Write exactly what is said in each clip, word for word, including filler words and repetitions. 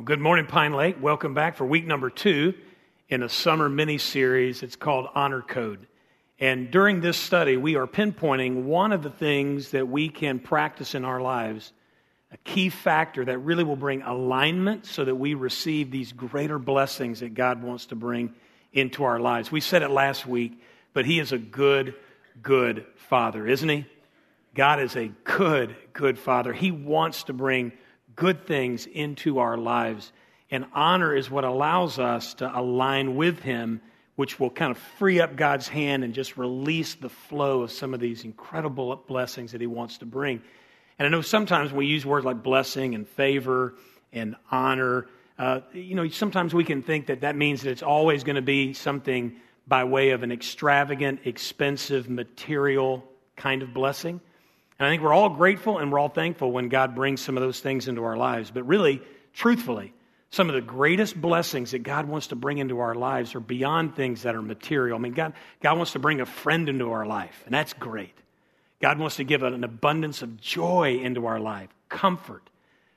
Good morning, Pine Lake. Welcome back for week number two in a summer mini-series. It's called Honor Code. And during this study, we are pinpointing one of the things that we can practice in our lives, a key factor that really will bring alignment so that we receive these greater blessings that God wants to bring into our lives. We said it last week, but He is a good, good Father, isn't He? God is a good, good Father. He wants to bring good things into our lives. And honor is what allows us to align with Him, which will kind of free up God's hand and just release the flow of some of these incredible blessings that He wants to bring. And I know sometimes we use words like blessing and favor and honor. Uh, you know, sometimes we can think that that means that it's always going to be something by way of an extravagant, expensive, material kind of blessing. And I think we're all grateful and we're all thankful when God brings some of those things into our lives. But really, truthfully, some of the greatest blessings that God wants to bring into our lives are beyond things that are material. I mean, God, God wants to bring a friend into our life, and that's great. God wants to give an abundance of joy into our life, comfort,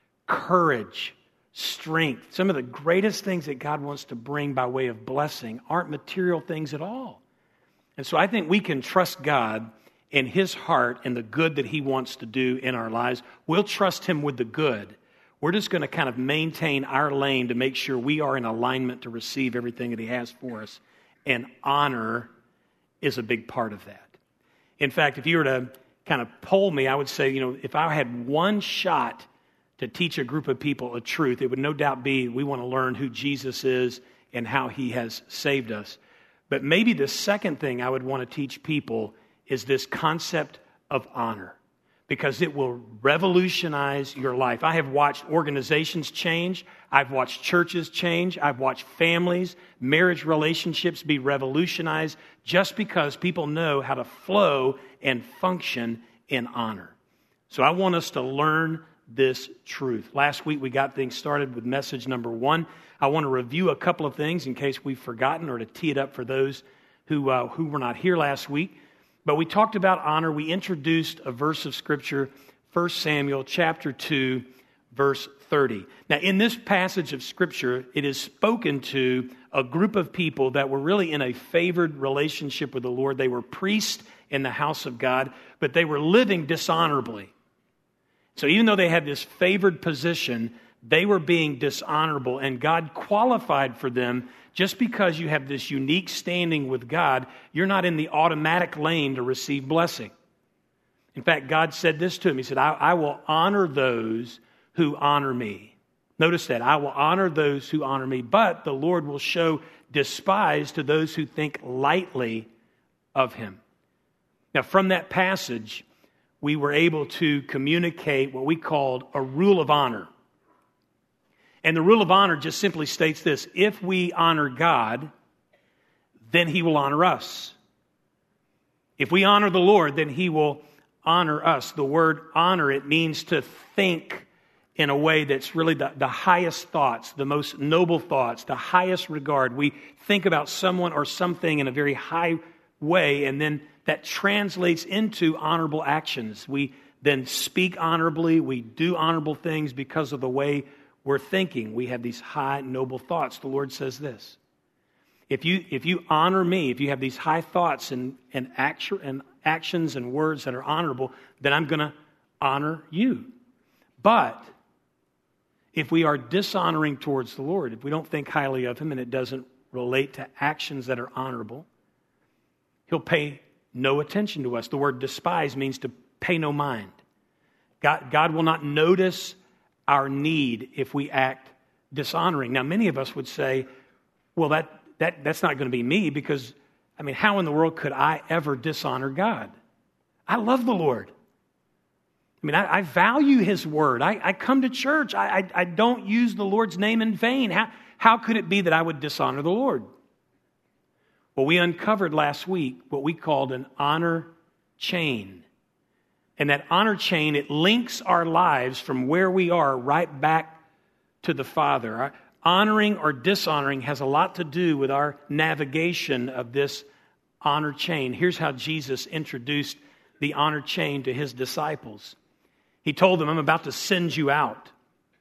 courage, strength. Some of the greatest things that God wants to bring by way of blessing aren't material things at all. And so I think we can trust God in His heart and the good that He wants to do in our lives. We'll trust Him with the good. We're just going to kind of maintain our lane to make sure we are in alignment to receive everything that He has for us. And honor is a big part of that. In fact, if you were to kind of poll me, I would say, you know, if I had one shot to teach a group of people a truth, it would no doubt be we want to learn who Jesus is and how He has saved us. But maybe the second thing I would want to teach people is this concept of honor, because it will revolutionize your life. I have watched organizations change. I've watched churches change. I've watched families, marriage relationships be revolutionized just because people know how to flow and function in honor. So I want us to learn this truth. Last week we got things started with message number one. I want to review a couple of things in case we've forgotten or to tee it up for those who uh, who were not here last week. But we talked about honor. We introduced a verse of Scripture, First Samuel chapter two, verse thirty. Now, in this passage of Scripture, it is spoken to a group of people that were really in a favored relationship with the Lord. They were priests in the house of God, but they were living dishonorably. So even though they had this favored position, they were being dishonorable, and God qualified for them. Just because you have this unique standing with God, you're not in the automatic lane to receive blessing. In fact, God said this to him. He said, I, I will honor those who honor me. Notice that. I will honor those who honor me, but the Lord will show despise to those who think lightly of Him. Now, from that passage, we were able to communicate what we called a rule of honor. And the rule of honor just simply states this: if we honor God, then He will honor us. If we honor the Lord, then He will honor us. The word honor, it means to think in a way that's really the, the highest thoughts, the most noble thoughts, the highest regard. We think about someone or something in a very high way, and then that translates into honorable actions. We then speak honorably. We do honorable things because of the way we're thinking. We have these high, noble thoughts. The Lord says this: If you if you honor me, if you have these high thoughts and, and, actu- and actions and words that are honorable, then I'm going to honor you. But if we are dishonoring towards the Lord, if we don't think highly of Him and it doesn't relate to actions that are honorable, He'll pay no attention to us. The word despise means to pay no mind. God, God will not notice our need if we act dishonoring. Now, many of us would say, well, that, that that's not going to be me, because, I mean, how in the world could I ever dishonor God? I love the Lord. I mean, I, I value His word. I, I come to church. I, I, I don't use the Lord's name in vain. How, how could it be that I would dishonor the Lord? Well, we uncovered last week what we called an honor chain. And that honor chain, it links our lives from where we are right back to the Father. Honoring or dishonoring has a lot to do with our navigation of this honor chain. Here's how Jesus introduced the honor chain to His disciples. He told them, I'm about to send you out.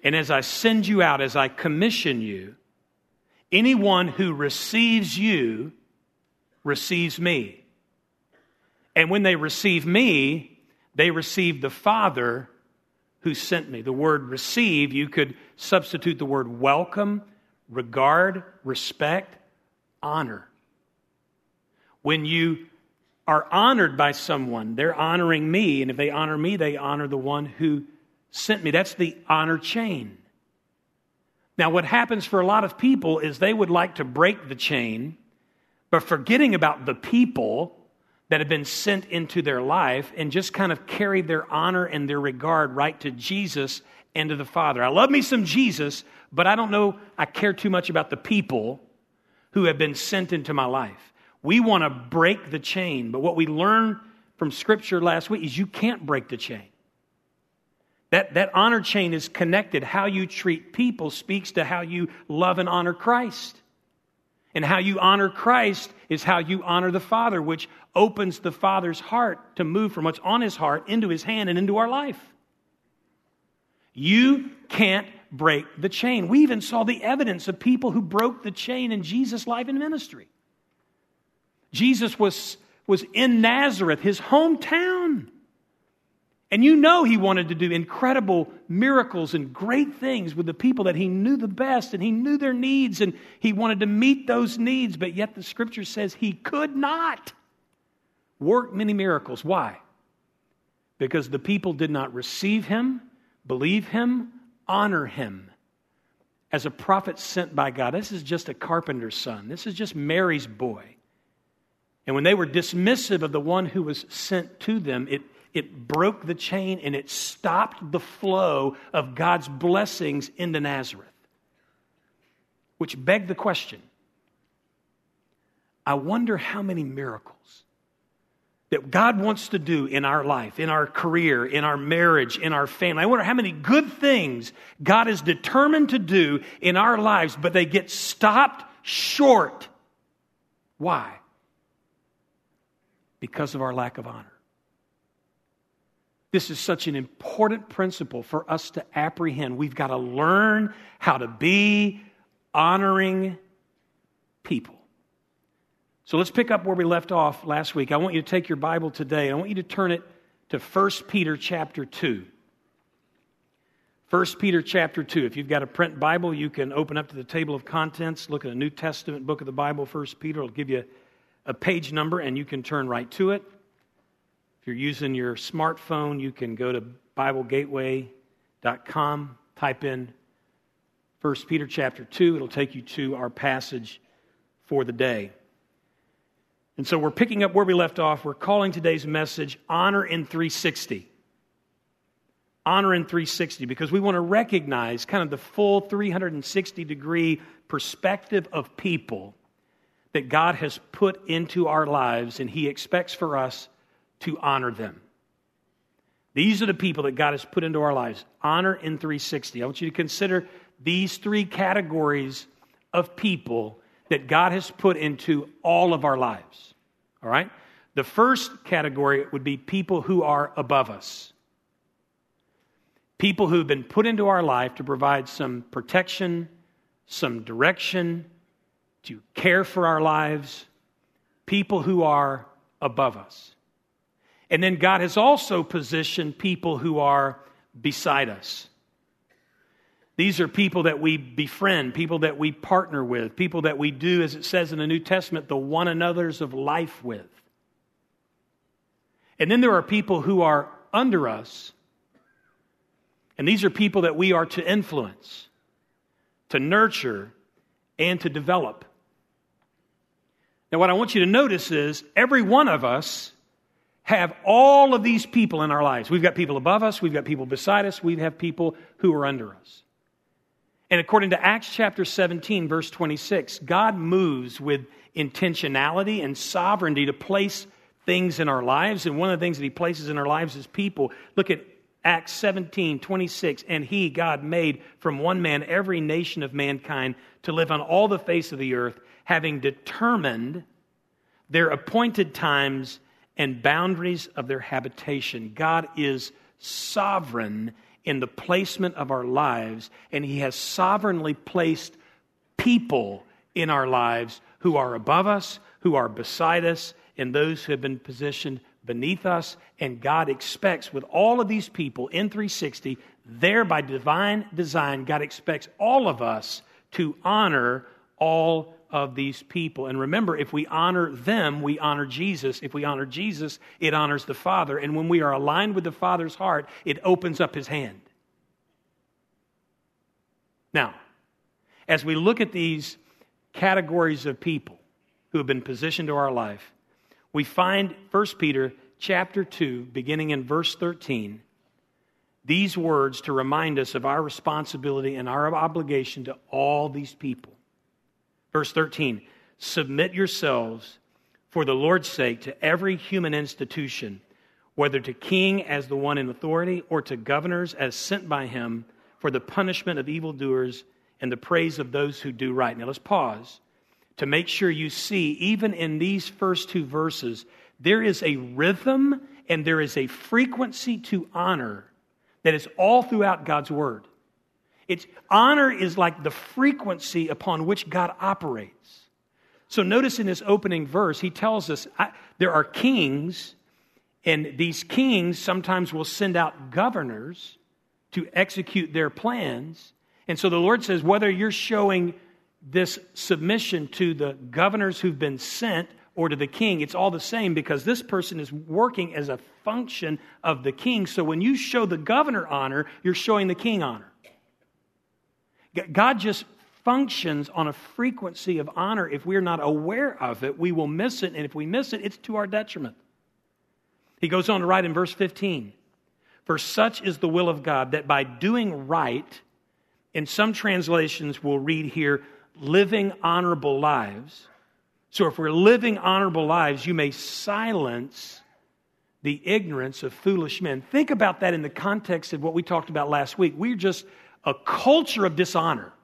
And as I send you out, as I commission you, anyone who receives you receives me. And when they receive me, they receive the Father who sent me. The word receive, you could substitute the word welcome, regard, respect, honor. When you are honored by someone, they're honoring me. And if they honor me, they honor the one who sent me. That's the honor chain. Now, what happens for a lot of people is they would like to break the chain, but forgetting about the people that have been sent into their life and just kind of carry their honor and their regard right to Jesus and to the Father. I love me some Jesus, but I don't know, I care too much about the people who have been sent into my life. We want to break the chain, but what we learned from Scripture last week is you can't break the chain. That, that honor chain is connected. How you treat people speaks to how you love and honor Christ. And how you honor Christ is how you honor the Father, which opens the Father's heart to move from what's on His heart into His hand and into our life. You can't break the chain. We even saw the evidence of people who broke the chain in Jesus' life and ministry. Jesus was, was in Nazareth, His hometown. And you know He wanted to do incredible miracles and great things with the people that He knew the best, and He knew their needs, and He wanted to meet those needs, but yet the Scripture says He could not work many miracles. Why? Because the people did not receive Him, believe Him, honor Him as a prophet sent by God. This is just a carpenter's son. This is just Mary's boy. And when they were dismissive of the one who was sent to them, it It broke the chain and it stopped the flow of God's blessings into Nazareth. Which begged the question, I wonder how many miracles that God wants to do in our life, in our career, in our marriage, in our family. I wonder how many good things God is determined to do in our lives, but they get stopped short. Why? Because of our lack of honor. This is such an important principle for us to apprehend. We've got to learn how to be honoring people. So let's pick up where we left off last week. I want you to take your Bible today. I want you to turn it to First Peter chapter two. First Peter chapter two. If you've got a print Bible, you can open up to the table of contents, look at a New Testament book of the Bible, First Peter. It'll give you a page number, and you can turn right to it. If you're using your smartphone, you can go to Bible Gateway dot com, type in First Peter chapter two. It'll take you to our passage for the day. And so we're picking up where we left off. We're calling today's message Honor in three sixty. Honor in three sixty, because we want to recognize kind of the full three hundred sixty degree perspective of people that God has put into our lives, and He expects for us to honor them. These are the people that God has put into our lives. Honor in three sixty. I want you to consider these three categories of people that God has put into all of our lives. All right? The first category would be people who are above us. People who've been put into our life to provide some protection, some direction, to care for our lives. People who are above us. And then God has also positioned people who are beside us. These are people that we befriend, people that we partner with, people that we do, as it says in the New Testament, the one another's of life with. And then there are people who are under us. And these are people that we are to influence, to nurture, and to develop. Now, what I want you to notice is every one of us have all of these people in our lives. We've got people above us, we've got people beside us, we have people who are under us. And according to Acts chapter seventeen, verse twenty-six, God moves with intentionality and sovereignty to place things in our lives. And one of the things that He places in our lives is people. Look at Acts seventeen, twenty-six. And He, God, made from one man every nation of mankind to live on all the face of the earth, having determined their appointed times and boundaries of their habitation. God is sovereign in the placement of our lives, and He has sovereignly placed people in our lives who are above us, who are beside us, and those who have been positioned beneath us. And God expects with all of these people in three sixty, there by divine design, God expects all of us to honor all of these people. And remember, if we honor them, we honor Jesus. If we honor Jesus, it honors the Father. And when we are aligned with the Father's heart, it opens up His hand. Now, as we look at these categories of people who have been positioned to our life, we find First Peter chapter two, beginning in verse thirteen, these words to remind us of our responsibility and our obligation to all these people. Verse thirteen, submit yourselves for the Lord's sake to every human institution, whether to king as the one in authority or to governors as sent by him for the punishment of evildoers and the praise of those who do right. Now let's pause to make sure you see, even in these first two verses, there is a rhythm and there is a frequency to honor that is all throughout God's Word. It's, honor is like the frequency upon which God operates. So notice in this opening verse, he tells us I, there are kings, and these kings sometimes will send out governors to execute their plans. And so the Lord says, whether you're showing this submission to the governors who've been sent or to the king, it's all the same, because this person is working as a function of the king. So when you show the governor honor, you're showing the king honor. God just functions on a frequency of honor. If we're not aware of it, we will miss it. And if we miss it, it's to our detriment. He goes on to write in verse fifteen, for such is the will of God, that by doing right, in some translations we'll read here, living honorable lives. So if we're living honorable lives, you may silence the ignorance of foolish men. Think about that in the context of what we talked about last week. We're just a culture of dishonor.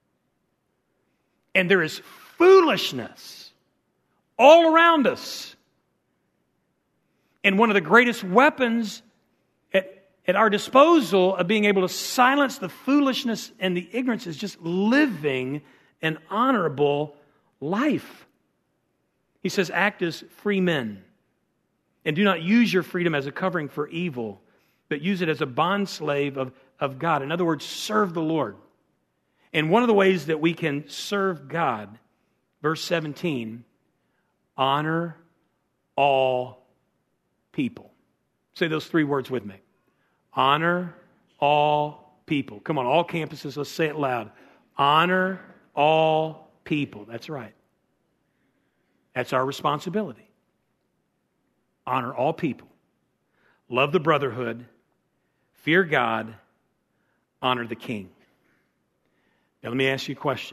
And there is foolishness all around us. And one of the greatest weapons at, at our disposal of being able to silence the foolishness and the ignorance is just living an honorable life. He says, act as free men, and do not use your freedom as a covering for evil, but use it as a bondslave of, of God. In other words, serve the Lord. And one of the ways that we can serve God, verse seventeen, honor all people. Say those three words with me. Honor all people. Come on, all campuses, let's say it loud. Honor all people. That's right. That's our responsibility. Honor all people. Love the brotherhood. Fear God. Honor the king. Now let me ask you a question.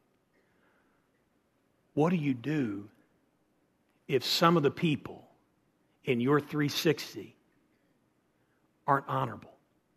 What do you do if some of the people in your three sixty aren't honorable?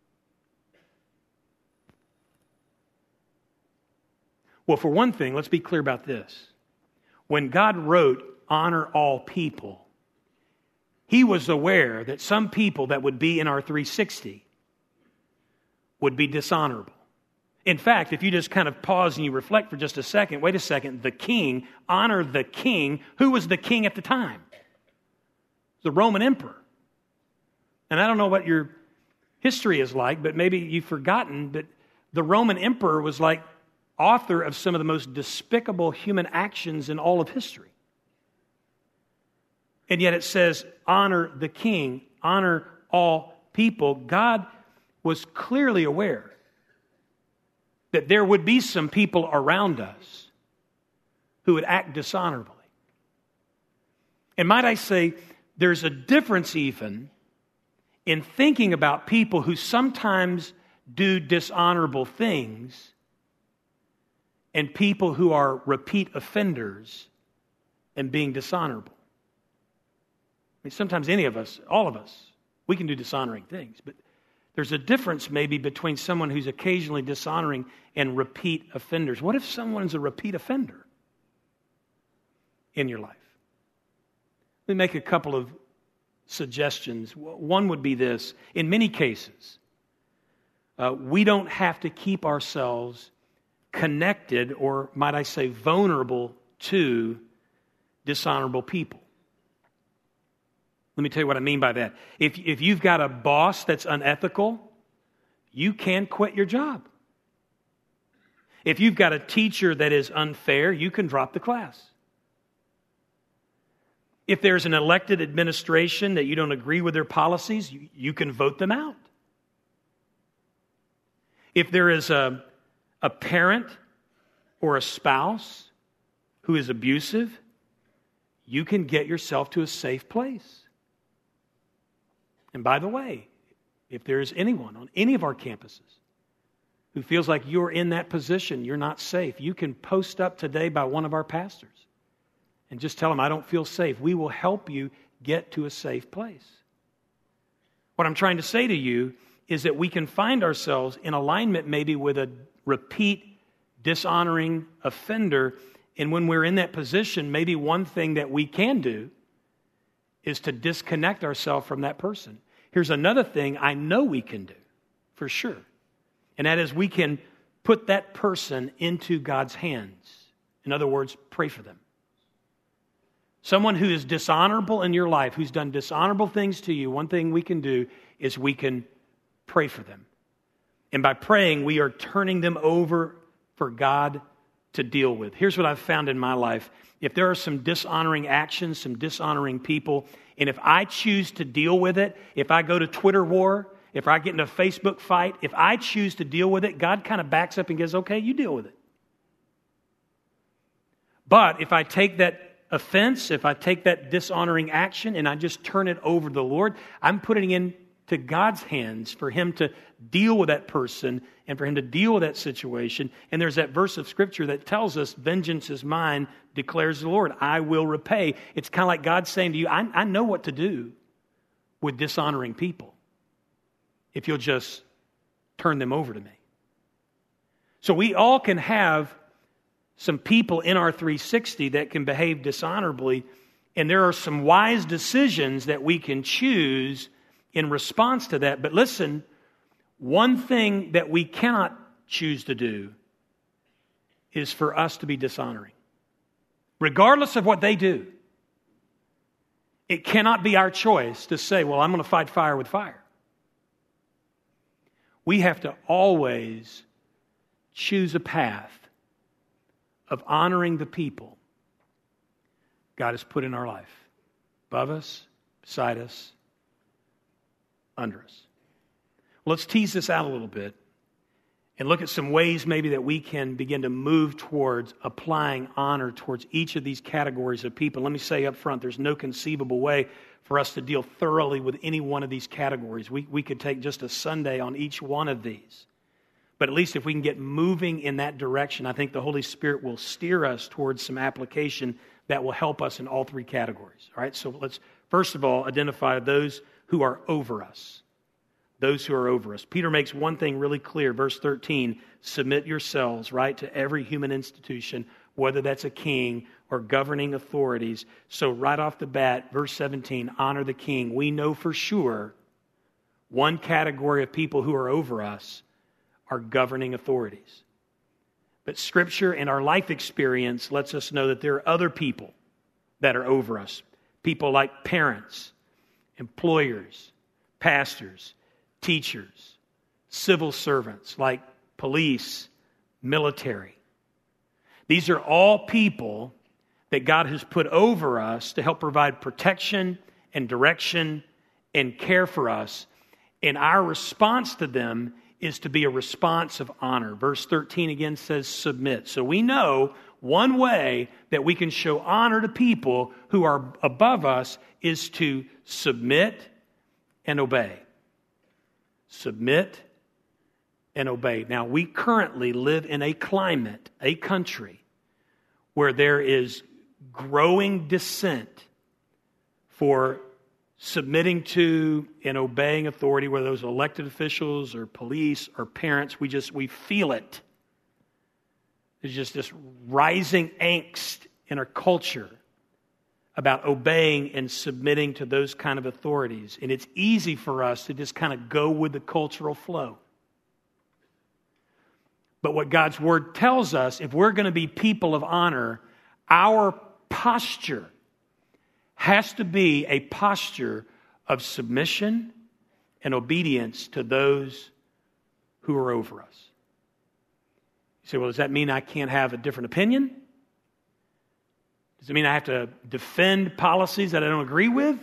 Well, for one thing, let's be clear about this. When God wrote, honor all people, He was aware that some people that would be in our three sixty would be dishonorable. In fact, if you just kind of pause and you reflect for just a second, wait a second, the king, honor the king. Who was the king at the time? The Roman emperor. And I don't know what your history is like, but maybe you've forgotten, but the Roman emperor was like author of some of the most despicable human actions in all of history. And yet it says, honor the king, honor all people. God was clearly aware that there would be some people around us who would act dishonorably. And might I say, there's a difference even in thinking about people who sometimes do dishonorable things and people who are repeat offenders and being dishonorable. I mean, sometimes any of us, all of us, we can do dishonoring things, but there's a difference maybe between someone who's occasionally dishonoring and repeat offenders. What if someone's a repeat offender in your life? Let me make a couple of suggestions. One would be this. In many cases, uh, we don't have to keep ourselves connected, or might I say vulnerable, to dishonorable people. Let me tell you what I mean by that. If, if you've got a boss that's unethical, you can quit your job. If you've got a teacher that is unfair, you can drop the class. If there's an elected administration that you don't agree with their policies, you, you can vote them out. If there is a, a parent or a spouse who is abusive, you can get yourself to a safe place. And by the way, if there is anyone on any of our campuses who feels like you're in that position, you're not safe, you can post up today by one of our pastors and just tell them, I don't feel safe. We will help you get to a safe place. What I'm trying to say to you is that we can find ourselves in alignment maybe with a repeat dishonoring offender, and when we're in that position, maybe one thing that we can do is to disconnect ourselves from that person. Here's another thing I know we can do, for sure. And that is we can put that person into God's hands. In other words, pray for them. Someone who is dishonorable in your life, who's done dishonorable things to you, one thing we can do is we can pray for them. And by praying, we are turning them over for God to deal with. Here's what I've found in my life. If there are some dishonoring actions, some dishonoring people, and if I choose to deal with it, if I go to Twitter war, if I get in a Facebook fight, if I choose to deal with it, God kind of backs up and goes, okay, you deal with it. But if I take that offense, if I take that dishonoring action and I just turn it over to the Lord, I'm putting it into God's hands for Him to deal with that person and for Him to deal with that situation. And there's that verse of Scripture that tells us, vengeance is mine, declares the Lord. I will repay. It's kind of like God saying to you, I, I know what to do with dishonoring people if you'll just turn them over to me. So we all can have some people in our three sixty that can behave dishonorably, and there are some wise decisions that we can choose in response to that. But listen, one thing that we cannot choose to do is for us to be dishonoring. Regardless of what they do, it cannot be our choice to say, well, I'm going to fight fire with fire. We have to always choose a path of honoring the people God has put in our life, above us, beside us, under us. Let's tease this out a little bit and look at some ways maybe that we can begin to move towards applying honor towards each of these categories of people. Let me say up front, there's no conceivable way for us to deal thoroughly with any one of these categories. We, we could take just a Sunday on each one of these. But at least if we can get moving in that direction, I think the Holy Spirit will steer us towards some application that will help us in all three categories. All right, so let's first of all identify those who are over us. Those who are over us. Peter makes one thing really clear, verse thirteen, submit yourselves, right, to every human institution, whether that's a king or governing authorities. So right off the bat, verse seventeen, honor the king. We know for sure one category of people who are over us are governing authorities. But Scripture and our life experience lets us know that there are other people that are over us. People like parents, employers, pastors, teachers, civil servants like police, military. These are all people that God has put over us to help provide protection and direction and care for us. And our response to them is to be a response of honor. Verse thirteen again says submit. So we know one way that we can show honor to people who are above us is to submit and obey. Submit and obey. Now, we currently live in a climate, a country, where there is growing dissent for submitting to and obeying authority, whether those elected officials or police or parents. We just, we feel it. There's just this rising angst in our culture about obeying and submitting to those kind of authorities. And it's easy for us to just kind of go with the cultural flow. But what God's Word tells us, if we're going to be people of honor, our posture has to be a posture of submission and obedience to those who are over us. You say, well, does that mean I can't have a different opinion? Does it mean I have to defend policies that I don't agree with?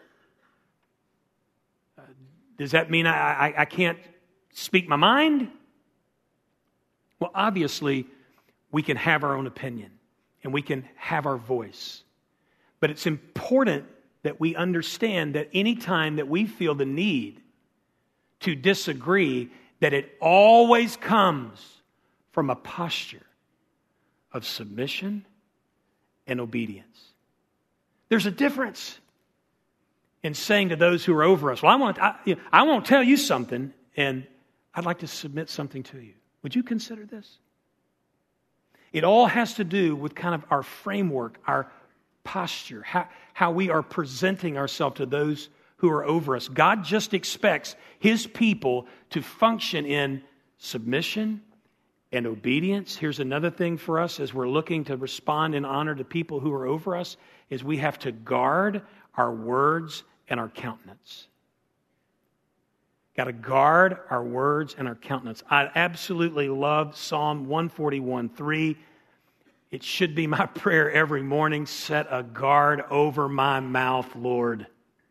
Uh, does that mean I, I, I can't speak my mind? Well, obviously, we can have our own opinion and we can have our voice. But it's important that we understand that any time that we feel the need to disagree, that it always comes from a posture of submission and obedience. There's a difference in saying to those who are over us, well, I want, I, you know, I won't tell you something, and I'd like to submit something to you. Would you consider this? It all has to do with kind of our framework, our posture, how, how we are presenting ourselves to those who are over us. God just expects His people to function in submission and obedience. Here's another thing for us as we're looking to respond in honor to people who are over us, is we have to guard our words and our countenance. Got to guard our words and our countenance. I absolutely love Psalm one forty-one three. It should be my prayer every morning. Set a guard over my mouth, Lord.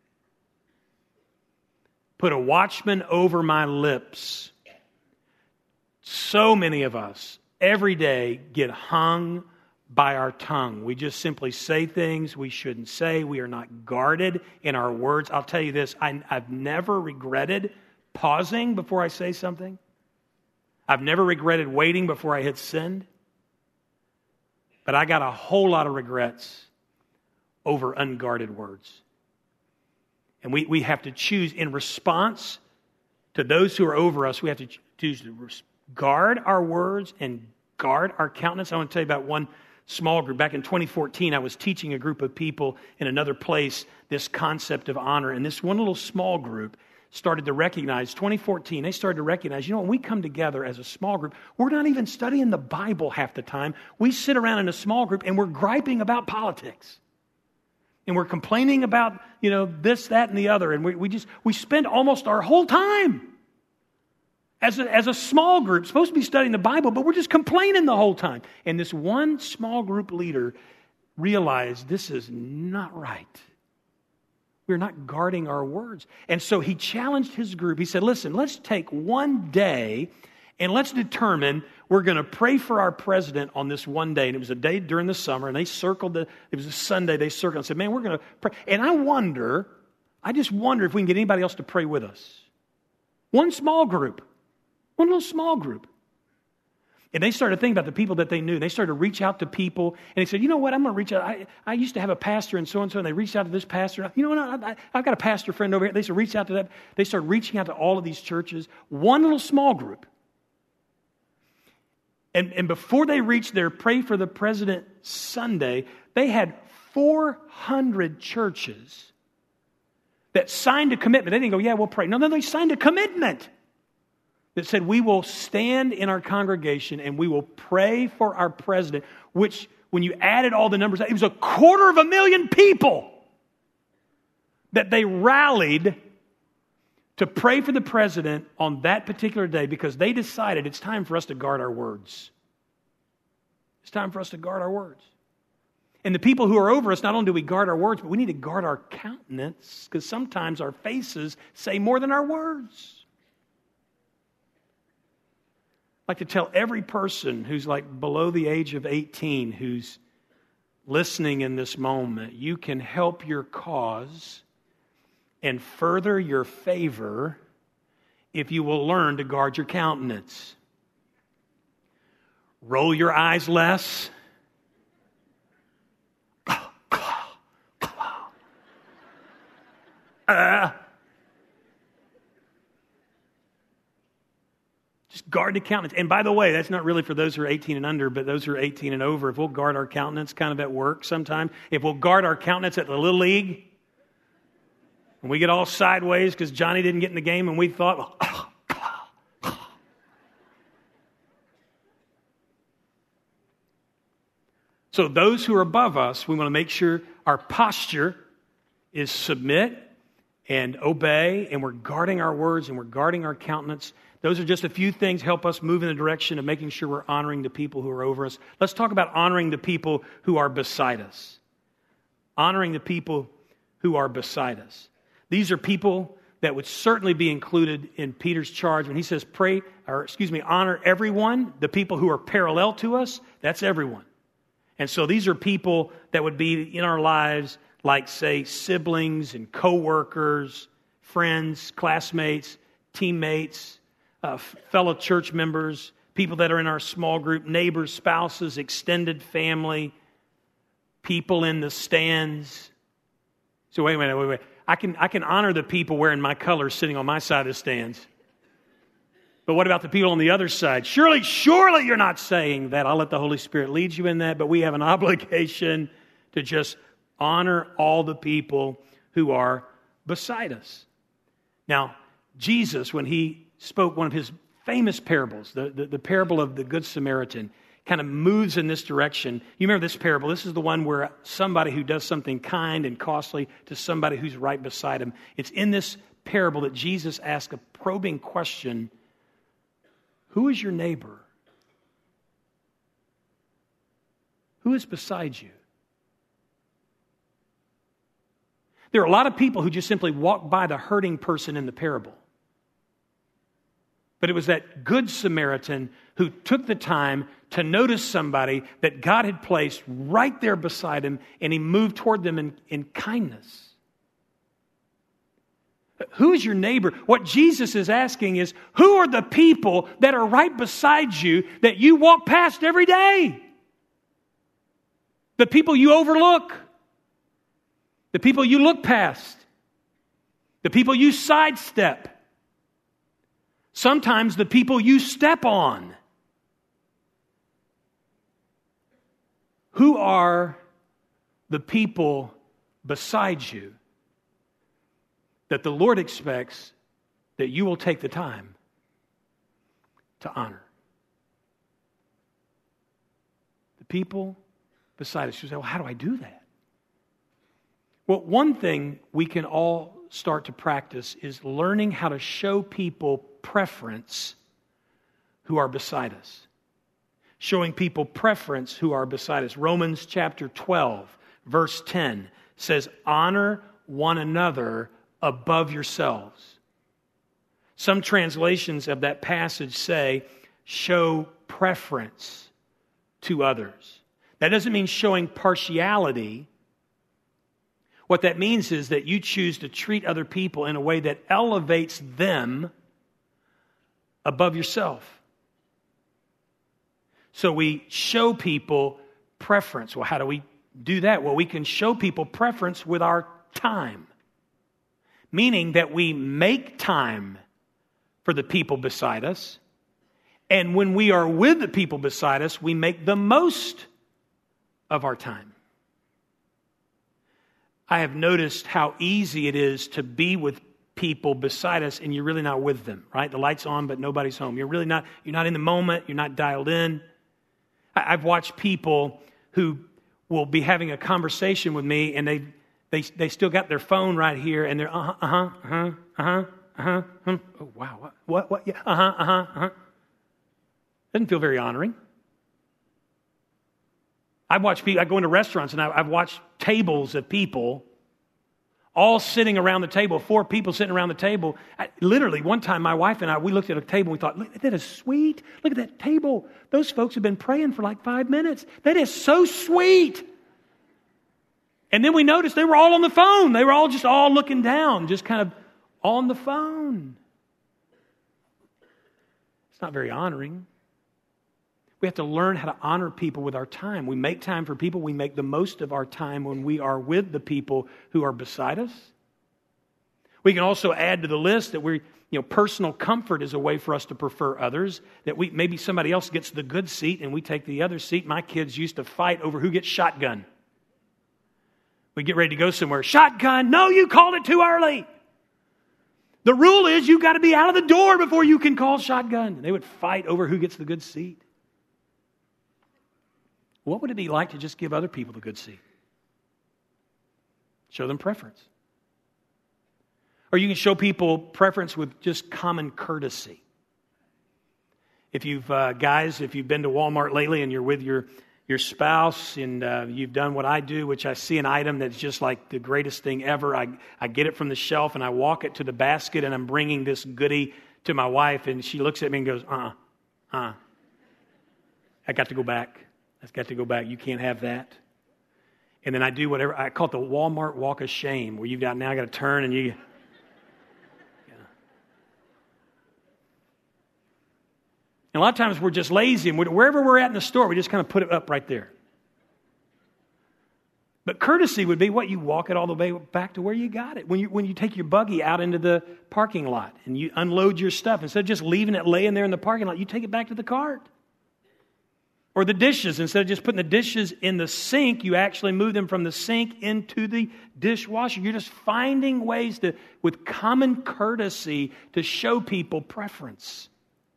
Put a watchman over my lips. So many of us every day get hung by our tongue. We just simply say things we shouldn't say. We are not guarded in our words. I'll tell you this, I, I've never regretted pausing before I say something. I've never regretted waiting before I hit send. But I got a whole lot of regrets over unguarded words. And we, we have to choose in response to those who are over us, we have to choose to guard our words and guard our countenance. I want to tell you about one small group. Back in twenty fourteen, I was teaching a group of people in another place this concept of honor. And this one little small group started to recognize, twenty fourteen, they started to recognize, you know, when we come together as a small group, we're not even studying the Bible half the time. We sit around in a small group and we're griping about politics. And we're complaining about, you know, this, that, and the other. And we, we just, we spend almost our whole time as a, as a small group, supposed to be studying the Bible, but we're just complaining the whole time. And this one small group leader realized this is not right. We're not guarding our words. And so he challenged his group. He said, listen, let's take one day and let's determine we're going to pray for our president on this one day. And it was a day during the summer, and they circled the, it was a Sunday, they circled and said, man, we're going to pray. And I wonder, I just wonder if we can get anybody else to pray with us. One small group. One little small group. And they started thinking about the people that they knew. They started to reach out to people. And they said, you know what, I'm going to reach out. I, I used to have a pastor and so-and-so, and they reached out to this pastor. You know what, I, I, I've got a pastor friend over here. They started reaching out to that. They started reaching out to all of these churches. One little small group. And, and before they reached their Pray for the President Sunday, they had four hundred churches that signed a commitment. They didn't go, yeah, we'll pray. No, no, they signed a commitment that said we will stand in our congregation and we will pray for our president, which when you added all the numbers, it was a quarter of a million people that they rallied to pray for the president on that particular day because they decided it's time for us to guard our words. It's time for us to guard our words. And the people who are over us, not only do we guard our words, but we need to guard our countenance because sometimes our faces say more than our words. I'd like to tell every person who's like below the age of eighteen who's listening in this moment, you can help your cause and further your favor if you will learn to guard your countenance. Roll your eyes less. Uh, just guard the countenance. And by the way, that's not really for those who are eighteen and under, but those who are eighteen and over. If we'll guard our countenance kind of at work sometime, if we'll guard our countenance at the Little League, and we get all sideways because Johnny didn't get in the game and we thought, well, So those who are above us, we want to make sure our posture is submit and obey, and we're guarding our words and we're guarding our countenance. Those are just a few things help us move in the direction of making sure we're honoring the people who are over us. Let's talk about honoring the people who are beside us. Honoring the people who are beside us. These are people that would certainly be included in Peter's charge when he says pray, or excuse me, honor everyone. The people who are parallel to us, that's everyone. And so these are people that would be in our lives like, say, siblings and co-workers, friends, classmates, teammates, uh, fellow church members, people that are in our small group, neighbors, spouses, extended family, people in the stands. So wait a minute, wait, wait. I can, I can honor the people wearing my colors sitting on my side of the stands. But what about the people on the other side? Surely, surely you're not saying that. I'll let the Holy Spirit lead you in that, but we have an obligation to just honor all the people who are beside us. Now, Jesus, when he spoke one of his famous parables, the, the, the parable of the Good Samaritan, kind of moves in this direction. You remember this parable? This is the one where somebody who does something kind and costly to somebody who's right beside him. It's in this parable that Jesus asks a probing question. Who is your neighbor? Who is beside you? There are a lot of people who just simply walk by the hurting person in the parable. But it was that Good Samaritan who took the time to notice somebody that God had placed right there beside him, and he moved toward them in, in kindness. Who is your neighbor? What Jesus is asking is, who are the people that are right beside you that you walk past every day? The people you overlook. The people you look past. The people you sidestep. Sometimes the people you step on. Who are the people beside you that the Lord expects that you will take the time to honor? The people beside us. You say, well, how do I do that? Well, one thing we can all start to practice is learning how to show people preference who are beside us. Showing people preference who are beside us. Romans chapter twelve, verse ten says, honor one another above yourselves. Some translations of that passage say, show preference to others. That doesn't mean showing partiality. What that means is that you choose to treat other people in a way that elevates them above yourself. So we show people preference. Well, how do we do that? Well, we can show people preference with our time. Meaning that we make time for the people beside us. And when we are with the people beside us, we make the most of our time. I have noticed how easy it is to be with people beside us and you're really not with them, right? The light's on, but nobody's home. You're really not, you're not in the moment. You're not dialed in. I've watched people who will be having a conversation with me and they they they still got their phone right here and they're uh-huh, uh-huh, uh-huh, uh-huh, uh-huh. uh-huh. Oh, wow, what, what, what, yeah, uh-huh, uh-huh, uh-huh. Doesn't feel very honoring. I've watched people, I go into restaurants and I've watched tables of people all sitting around the table, four people sitting around the table. I, literally, one time my wife and I, we looked at a table and we thought, look, that is sweet. Look at that table. Those folks have been praying for like five minutes. That is so sweet. And then we noticed they were all on the phone. They were all just all looking down, just kind of on the phone. It's not very honoring. We have to learn how to honor people with our time. We make time for people. We make the most of our time when we are with the people who are beside us. We can also add to the list that we, you know, personal comfort is a way for us to prefer others. That we maybe somebody else gets the good seat and we take the other seat. My kids used to fight over who gets shotgun. We get ready to go somewhere. Shotgun, no, you called it too early. The rule is you've got to be out of the door before you can call shotgun. And they would fight over who gets the good seat. What would it be like to just give other people the good seat? Show them preference. Or you can show people preference with just common courtesy. If you've, uh, guys, if you've been to Walmart lately and you're with your, your spouse and uh, you've done what I do, which I see an item that's just like the greatest thing ever, I, I get it from the shelf and I walk it to the basket and I'm bringing this goodie to my wife and she looks at me and goes, uh-uh, uh-uh. I got to go back. I've got to go back. You can't have that. And then I do whatever. I call it the Walmart walk of shame, where you've got now got to turn and you. Yeah. And a lot of times we're just lazy, and wherever we're at in the store, we just kind of put it up right there. But courtesy would be what you walk it all the way back to where you got it. When you when you take your buggy out into the parking lot and you unload your stuff, instead of just leaving it laying there in the parking lot, you take it back to the cart. Or the dishes, instead of just putting the dishes in the sink, you actually move them from the sink into the dishwasher. You're just finding ways to, with common courtesy, to show people preference.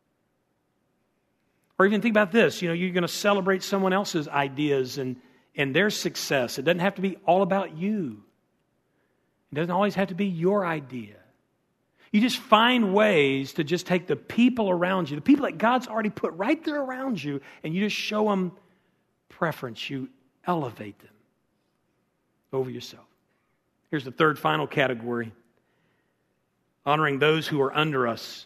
Or even think about this, you know, you're going to celebrate someone else's ideas and, and their success. It doesn't have to be all about you. It doesn't always have to be your idea. You just find ways to just take the people around you, the people that God's already put right there around you, and you just show them preference. You elevate them over yourself. Here's the third, final category. Honoring those who are under us.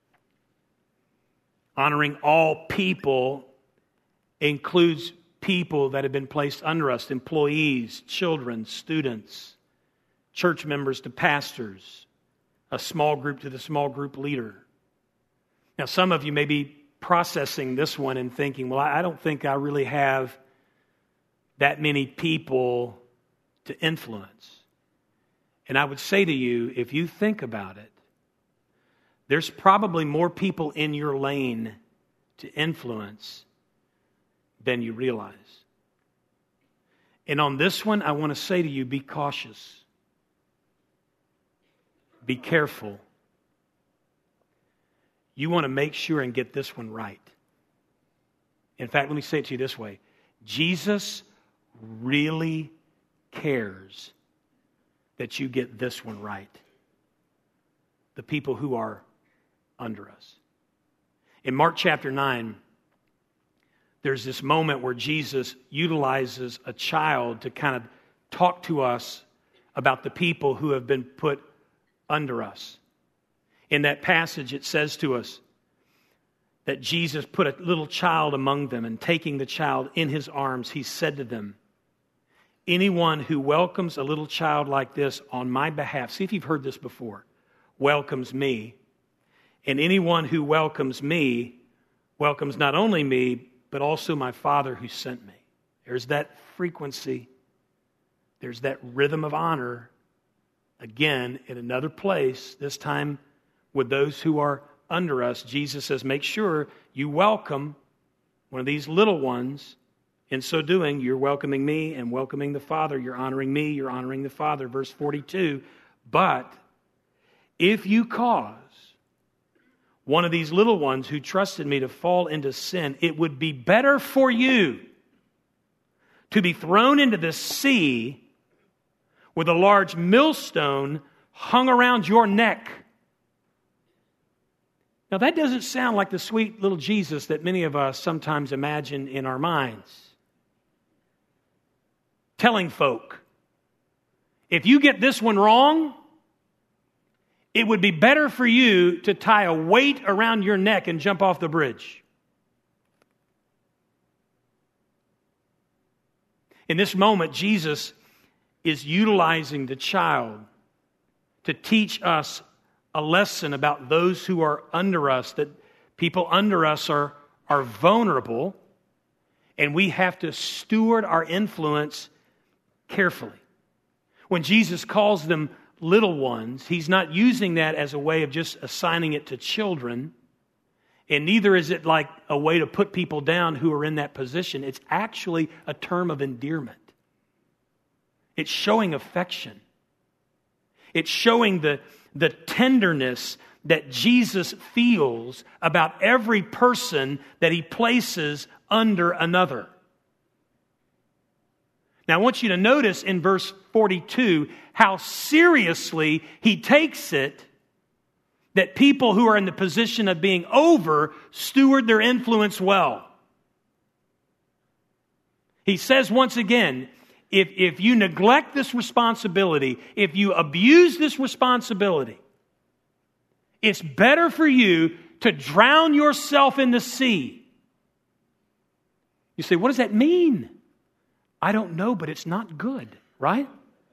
Honoring all people includes people that have been placed under us, employees, children, students, church members to pastors, a small group to the small group leader. Now, some of you may be processing this one and thinking, well, I don't think I really have that many people to influence. And I would say to you, if you think about it, there's probably more people in your lane to influence than you realize. And on this one, I want to say to you, be cautious. Be careful. You want to make sure and get this one right. In fact, let me say it to you this way. Jesus really cares that you get this one right. The people who are under us. In Mark chapter nine, there's this moment where Jesus utilizes a child to kind of talk to us about the people who have been put under us. In that passage, it says to us that Jesus put a little child among them, and taking the child in his arms, he said to them, anyone who welcomes a little child like this on my behalf, see if you've heard this before, welcomes me. And anyone who welcomes me welcomes not only me, but also my Father who sent me. There's that frequency. There's that rhythm of honor. Again, in another place, this time with those who are under us, Jesus says, make sure you welcome one of these little ones. In so doing, you're welcoming me and welcoming the Father. You're honoring me, you're honoring the Father. Verse forty-two, but if you cause one of these little ones who trusted me to fall into sin, it would be better for you to be thrown into the sea with a large millstone hung around your neck. Now that doesn't sound like the sweet little Jesus that many of us sometimes imagine in our minds. Telling folk, if you get this one wrong, it would be better for you to tie a weight around your neck and jump off the bridge. In this moment, Jesus is utilizing the child to teach us a lesson about those who are under us, that people under us are, are vulnerable, and we have to steward our influence carefully. When Jesus calls them little ones, he's not using that as a way of just assigning it to children, and neither is it like a way to put people down who are in that position. It's actually a term of endearment. It's showing affection. It's showing the, the tenderness that Jesus feels about every person that he places under another. Now, I want you to notice in verse forty-two how seriously he takes it that people who are in the position of being over steward their influence well. He says once again, if, if you neglect this responsibility, if you abuse this responsibility, it's better for you to drown yourself in the sea. You say, what does that mean? I don't know, but it's not good, right?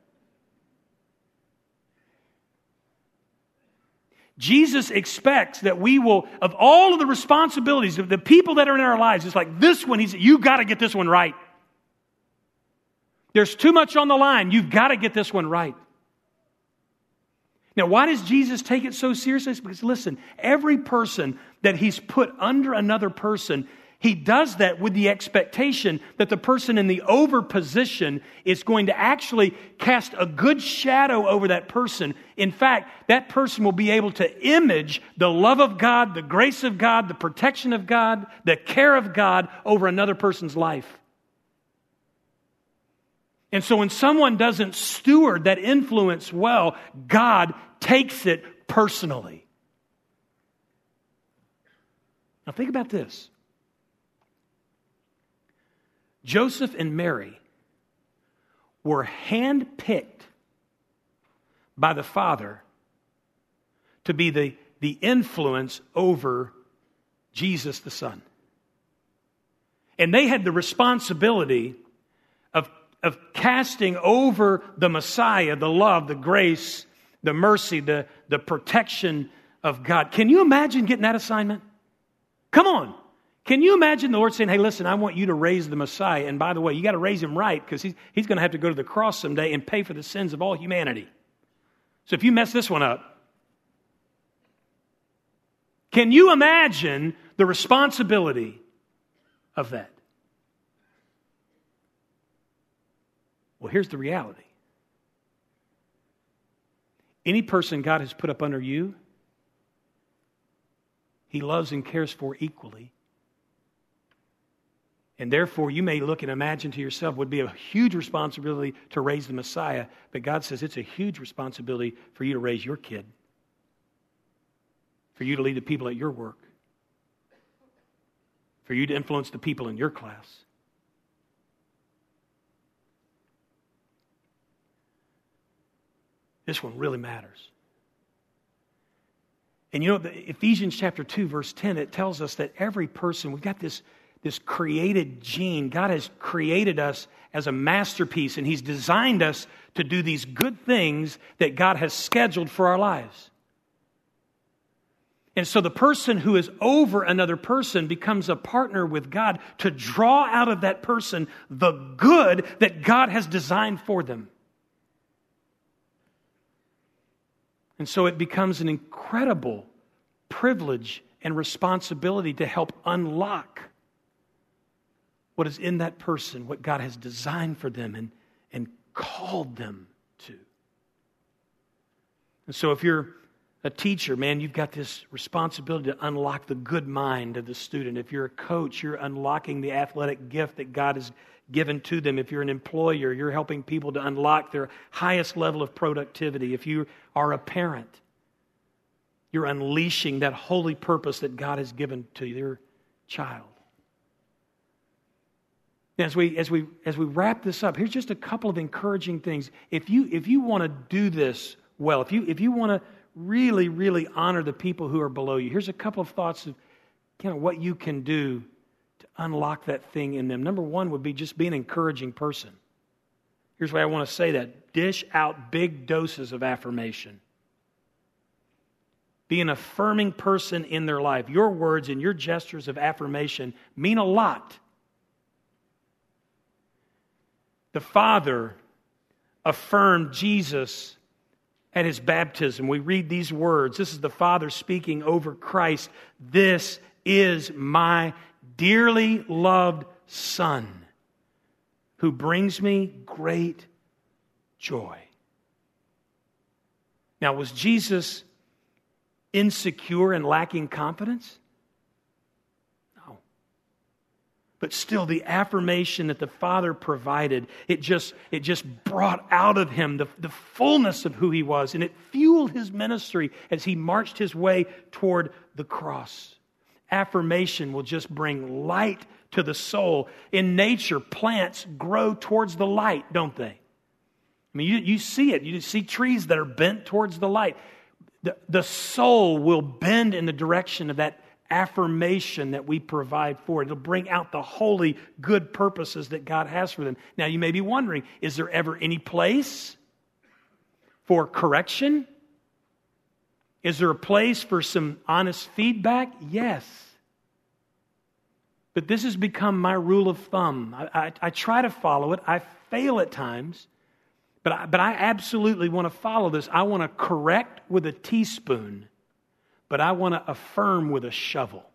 Jesus expects that we will, of all of the responsibilities of the people that are in our lives, it's like this one, he said, you've got to get this one right. There's too much on the line. You've got to get this one right. Now, why does Jesus take it so seriously? Because listen, every person that he's put under another person, he does that with the expectation that the person in the over position is going to actually cast a good shadow over that person. In fact, that person will be able to image the love of God, the grace of God, the protection of God, the care of God over another person's life. And so when someone doesn't steward that influence well, God takes it personally. Now think about this. Joseph and Mary were handpicked by the Father to be the, the influence over Jesus the Son. And they had the responsibility of, of casting over the Messiah, the love, the grace, the mercy, the, the protection of God. Can you imagine getting that assignment? Come on. Can you imagine the Lord saying, hey, listen, I want you to raise the Messiah. And by the way, you got to raise him right because he's, he's going to have to go to the cross someday and pay for the sins of all humanity. So if you mess this one up, can you imagine the responsibility of that? Well, here's the reality. Any person God has put up under you, he loves and cares for equally. And therefore, you may look and imagine to yourself, would be a huge responsibility to raise the Messiah. But God says it's a huge responsibility for you to raise your kid. For you to lead the people at your work. For you to influence the people in your class. This one really matters. And you know, the Ephesians chapter two, verse ten, it tells us that every person, we've got this This created gene. God has created us as a masterpiece, and he's designed us to do these good things that God has scheduled for our lives. And so the person who is over another person becomes a partner with God to draw out of that person the good that God has designed for them. And so it becomes an incredible privilege and responsibility to help unlock what is in that person, what God has designed for them and, and called them to. And so if you're a teacher, man, you've got this responsibility to unlock the good mind of the student. If you're a coach, you're unlocking the athletic gift that God has given to them. If you're an employer, you're helping people to unlock their highest level of productivity. If you are a parent, you're unleashing that holy purpose that God has given to your child. As we as we as we wrap this up, here's just a couple of encouraging things. If you if you want to do this well, if you if you want to really really honor the people who are below you, here's a couple of thoughts of kind of what you can do to unlock that thing in them. Number one would be just be an encouraging person. Here's why I want to say that: dish out big doses of affirmation. Be an affirming person in their life. Your words and your gestures of affirmation mean a lot. The Father affirmed Jesus at his baptism. We read these words. This is the Father speaking over Christ. This is my dearly loved Son, who brings me great joy. Now, was Jesus insecure and lacking confidence? No. But still, the affirmation that the Father provided, it just, it just brought out of him the, the fullness of who he was. And it fueled his ministry as he marched his way toward the cross. Affirmation will just bring light to the soul. In nature, plants grow towards the light, don't they? I mean, you, you see it. You see trees that are bent towards the light. The, the soul will bend in the direction of that affirmation that we provide for it. It'll bring out the holy, good purposes that God has for them. Now, you may be wondering, is there ever any place for correction? Is there a place for some honest feedback? Yes. But this has become my rule of thumb. I, I, I try to follow it. I fail at times. But I, but I absolutely want to follow this. I want to correct with a teaspoon, but I want to affirm with a shovel.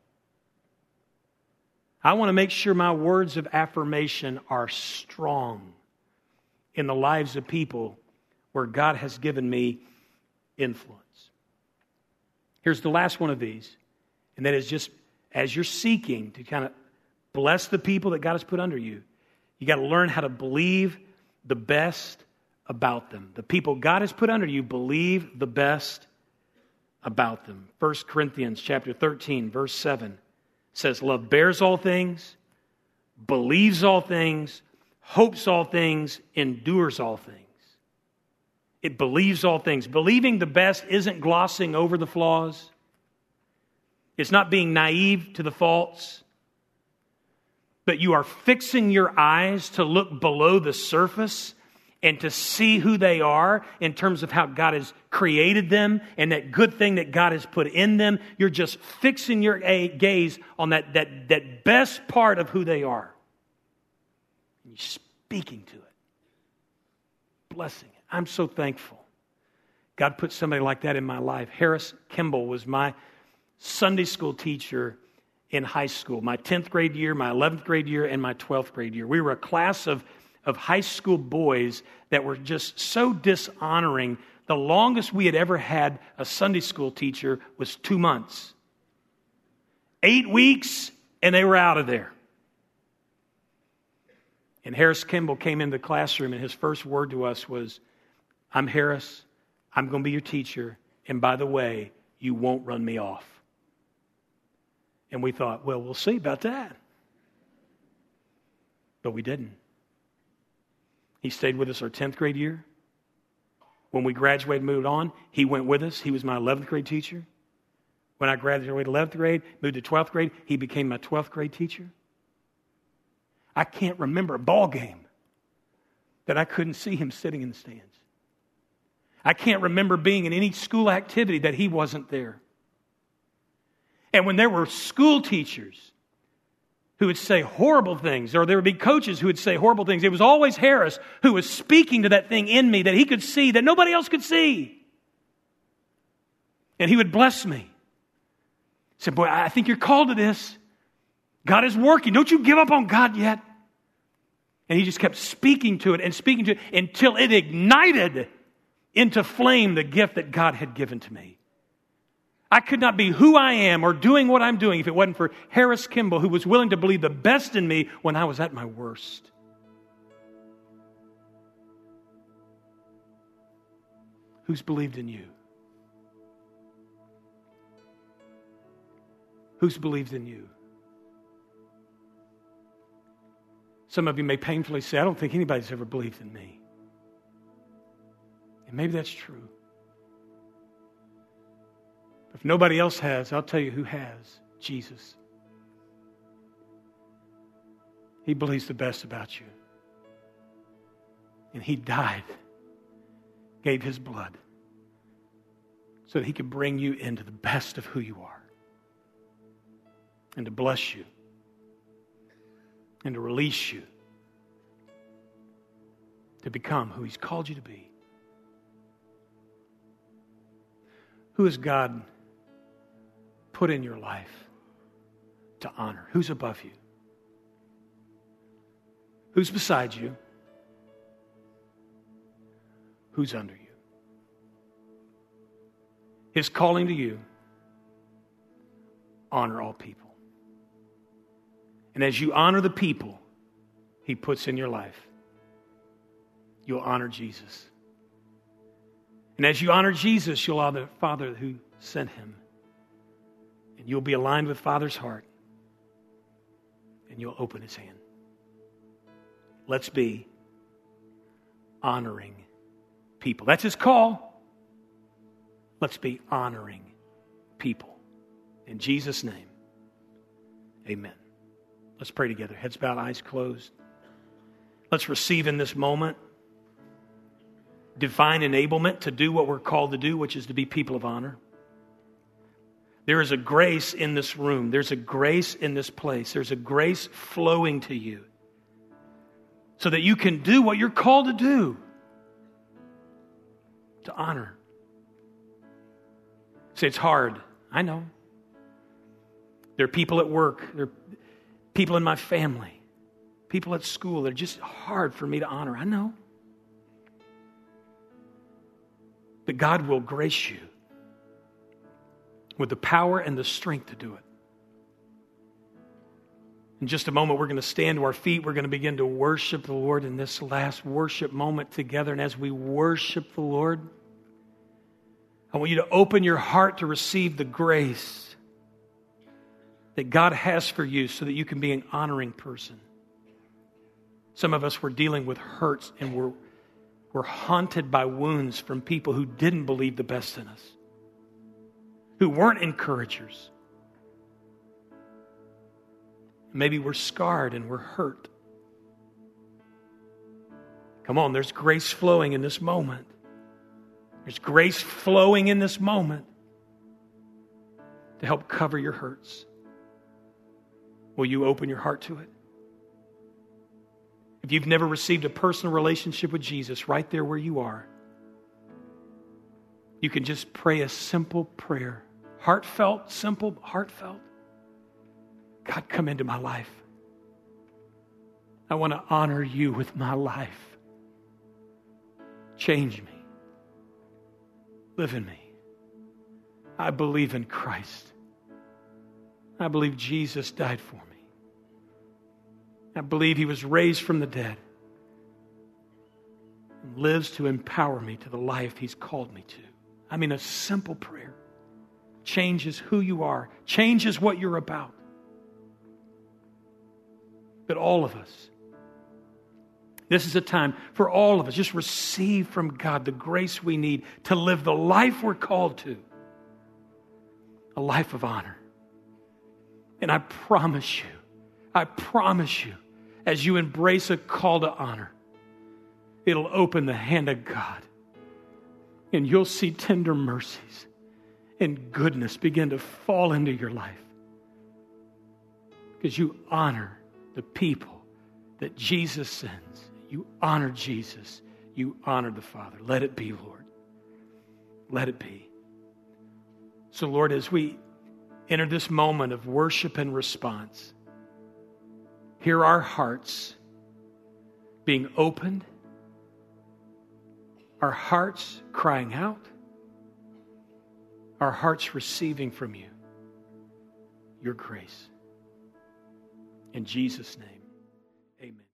I want to make sure my words of affirmation are strong in the lives of people where God has given me influence. Here's the last one of these, and that is just as you're seeking to kind of bless the people that God has put under you, you got to learn how to believe the best about them. The people God has put under you, believe the best about them. First Corinthians chapter thirteen, verse seven says, love bears all things, believes all things, hopes all things, endures all things. It believes all things. Believing the best isn't glossing over the flaws. It's not being naive to the faults. But you are fixing your eyes to look below the surface and to see who they are in terms of how God has created them and that good thing that God has put in them. You're just fixing your gaze on that, that, that best part of who they are. And you're speaking to it, blessing it. I'm so thankful God put somebody like that in my life. Harris Kimball was my Sunday school teacher in high school. My tenth grade year, my eleventh grade year, and my twelfth grade year. We were a class of of high school boys that were just so dishonoring. The longest we had ever had a Sunday school teacher was two months. Eight weeks, and they were out of there. And Harris Kimball came into the classroom, and his first word to us was, I'm Harris, I'm going to be your teacher, and by the way, you won't run me off. And we thought, well, we'll see about that. But we didn't. He stayed with us our tenth grade year. When we graduated and moved on, he went with us. He was my eleventh grade teacher. When I graduated eleventh grade, moved to twelfth grade, he became my twelfth grade teacher. I can't remember a ball game that I couldn't see him sitting in the stands. I can't remember being in any school activity that he wasn't there. And when there were school teachers who would say horrible things, or there would be coaches who would say horrible things, it was always Harris who was speaking to that thing in me that he could see that nobody else could see. And he would bless me. He said, boy, I think you're called to this. God is working. Don't you give up on God yet. And he just kept speaking to it and speaking to it until it ignited into flame the gift that God had given to me. I could not be who I am or doing what I'm doing if it wasn't for Harris Kimball, who was willing to believe the best in me when I was at my worst. Who's believed in you? Who's believed in you? Some of you may painfully say, I don't think anybody's ever believed in me. And maybe that's true. If nobody else has, I'll tell you who has. Jesus. He believes the best about you. And he died, gave his blood, so that he could bring you into the best of who you are. And to bless you. And to release you. To become who he's called you to be. Who is God put in your life to honor? Who's above you? Who's beside you? Who's under you? His calling to you, honor all people. And as you honor the people He puts in your life, you'll honor Jesus. And as you honor Jesus, you'll honor the Father who sent Him. And you'll be aligned with Father's heart. And you'll open His hand. Let's be honoring people. That's His call. Let's be honoring people. In Jesus' name, amen. Let's pray together. Heads bowed, eyes closed. Let's receive in this moment divine enablement to do what we're called to do, which is to be people of honor. There is a grace in this room. There's a grace in this place. There's a grace flowing to you so that you can do what you're called to do, to honor. Say, it's hard. I know. There are people at work. There are people in my family. People at school. They're just hard for me to honor. I know. But God will grace you with the power and the strength to do it. In just a moment, we're going to stand to our feet. We're going to begin to worship the Lord in this last worship moment together. And as we worship the Lord, I want you to open your heart to receive the grace that God has for you so that you can be an honoring person. Some of us were dealing with hurts and we're, we're haunted by wounds from people who didn't believe the best in us, who weren't encouragers. Maybe we're scarred and we're hurt. Come on, there's grace flowing in this moment. There's grace flowing in this moment to help cover your hurts. Will you open your heart to it? If you've never received a personal relationship with Jesus, right there where you are, you can just pray a simple prayer. Heartfelt, simple, heartfelt. God, come into my life. I want to honor you with my life. Change me. Live in me. I believe in Christ. I believe Jesus died for me. I believe He was raised from the dead and lives to empower me to the life He's called me to. I mean, a simple prayer changes who you are, changes what you're about. But all of us, this is a time for all of us, just receive from God the grace we need to live the life we're called to. A life of honor. And I promise you, I promise you, as you embrace a call to honor, it'll open the hand of God. And you'll see tender mercies and goodness begin to fall into your life. Because you honor the people that Jesus sends. You honor Jesus. You honor the Father. Let it be, Lord. Let it be. So, Lord, as we enter this moment of worship and response, hear our hearts being opened, our hearts crying out, our hearts receiving from you your grace. In Jesus' name.